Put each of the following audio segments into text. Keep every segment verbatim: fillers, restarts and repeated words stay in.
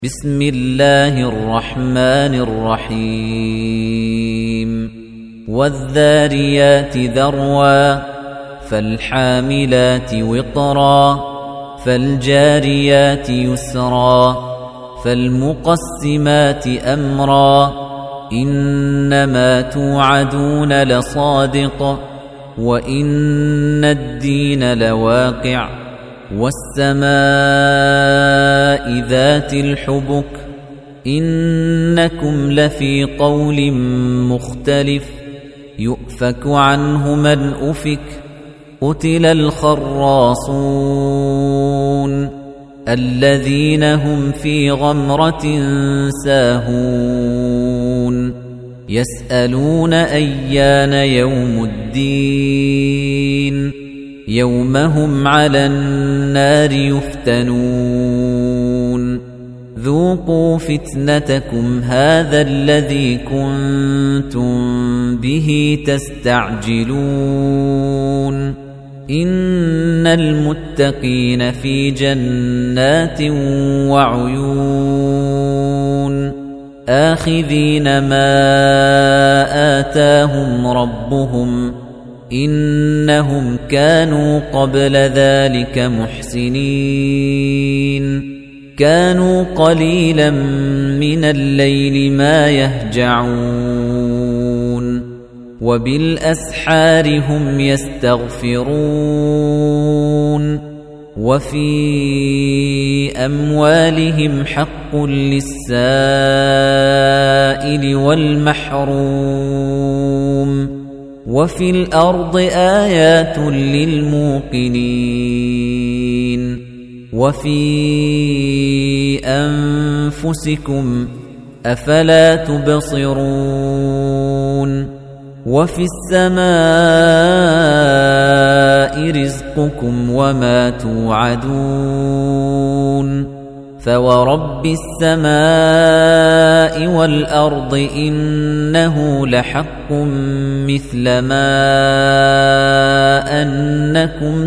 بسم الله الرحمن الرحيم والذاريات ذروا فالحاملات وقرا فالجاريات يسرا فالمقسمات أمرا إنما توعدون لصادق وإن الدين لواقع والسماء ذات الحبك إنكم لفي قول مختلف يؤفك عنه من أفك قتل الخراصون الذين هم في غمرة ساهون يسألون أيان يوم الدين يوم هم على النار يفتنون ذوقوا فتنتكم هذا الذي كنتم به تستعجلون إن المتقين في جنات وعيون آخذين ما آتاهم ربهم إنهم كانوا قبل ذلك محسنين كانوا قليلا من الليل ما يهجعون وبالأسحار هم يستغفرون وفي أموالهم حق للسائل والمحروم وفي الأرض آيات للموقنين وفي أنفسكم أفلا تبصرون وفي السماء رزقكم وما توعدون فورب السماء والأرض إنه لحق مثل ما أنكم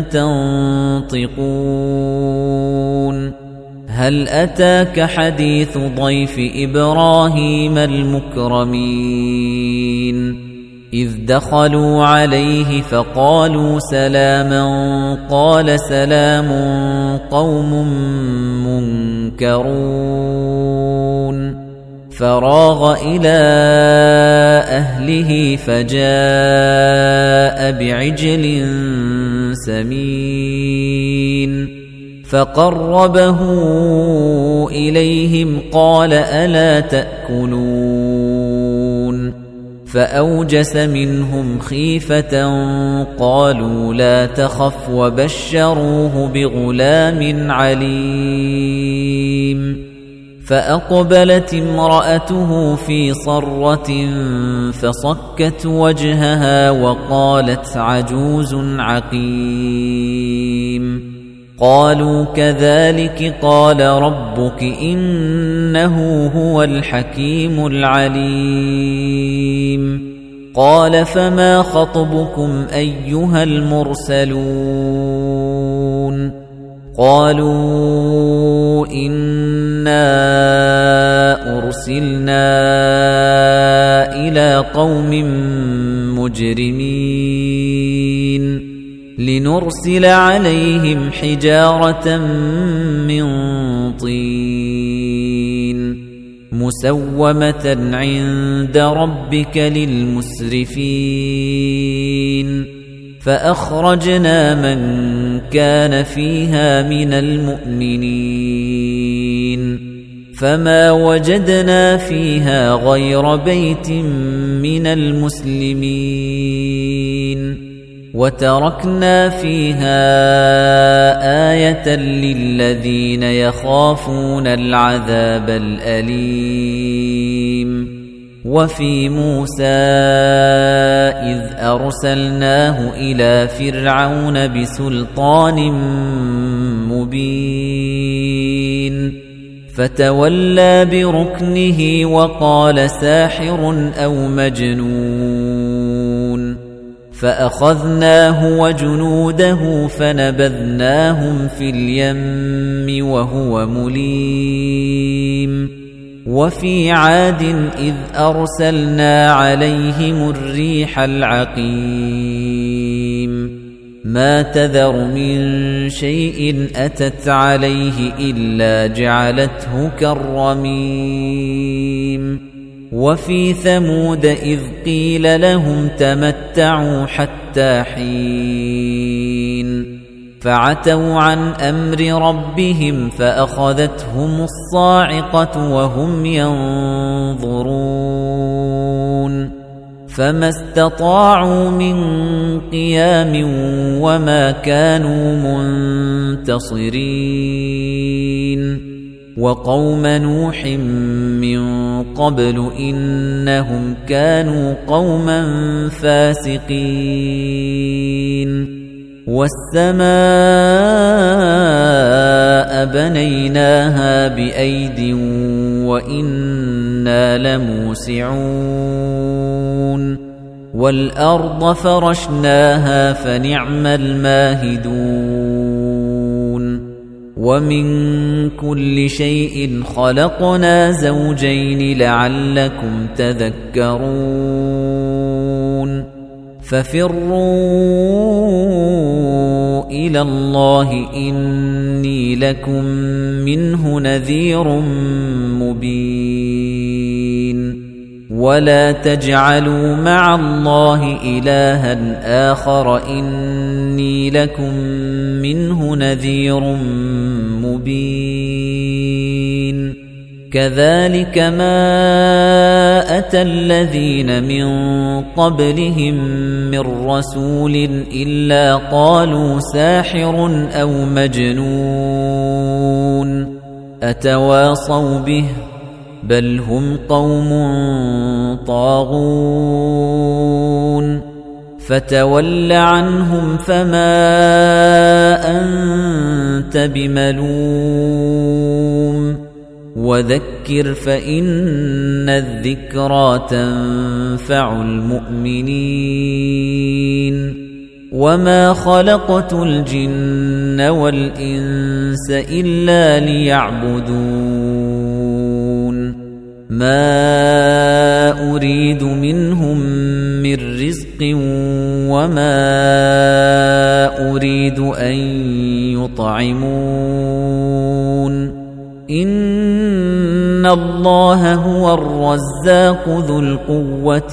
تنطقون هل أتاك حديث ضيف إبراهيم المكرمين إذ دخلوا عليه فقالوا سلاما قال سلام قوم منكرون فراغ إلى أهله فجاء بعجل سمين فقربه إليهم قال ألا تأكلون فأوجس منهم خيفة قالوا لا تخف وبشروه بغلام عليم فأقبلت امرأته في صرة فصكت وجهها وقالت عجوز عقيم قالوا كذلك قال ربك إنه هو الحكيم العليم قال فما خطبكم أيها المرسلون قالوا إنا أرسلنا إلى قوم مجرمين لنرسل عليهم حجارة من طين مسومة عند ربك للمسرفين فأخرجنا من كان فيها من المؤمنين فما وجدنا فيها غير بيت من المسلمين وتركنا فيها آية للذين يخافون العذاب الأليم وفي موسى إذ أرسلناه إلى فرعون بسلطان مبين فتولى بركنه وقال ساحر أو مجنون فأخذناه وجنوده فنبذناهم في اليم وهو مليم وفي عاد إذ أرسلنا عليهم الريح العقيم ما تذر من شيء أتت عليه إلا جعلته كالرميم وفي ثمود إذ قيل لهم تمتعوا حتى حين فعتوا عن أمر ربهم فأخذتهم الصاعقة وهم ينظرون فما استطاعوا من قيام وما كانوا منتصرين وقوم نوح من قبل إنهم كانوا قوما فاسقين والسماء بنيناها بأيد وإنا لموسعون والأرض فرشناها فنعم الماهدون ومن كل شيء خلقنا زوجين لعلكم تذكرون ففروا إلى الله إني لكم منه نذير مبين ولا تجعلوا مع الله إلها آخر إني لكم منه نذير مبين كذلك ما أتى الذين من قبلهم من رسول إلا قالوا ساحر أو مجنون أتواصوا به بل هم قوم طاغون فتول عنهم فما أنت بملوم وذكر فإن الذكرى تنفع المؤمنين وما خلقت الجن والإنس إلا ليعبدون ما أريد منهم من رزق وما أريد أن يطعمون إن الله هو الرزاق ذو القوة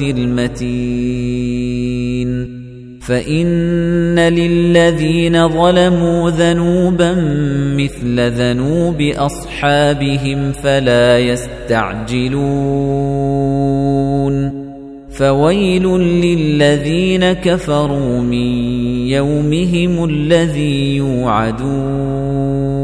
المتين فإن للذين ظلموا ذنوبا مثل ذنوب أصحابهم فلا يستعجلون فويل للذين كفروا من يومهم الذي يوعدون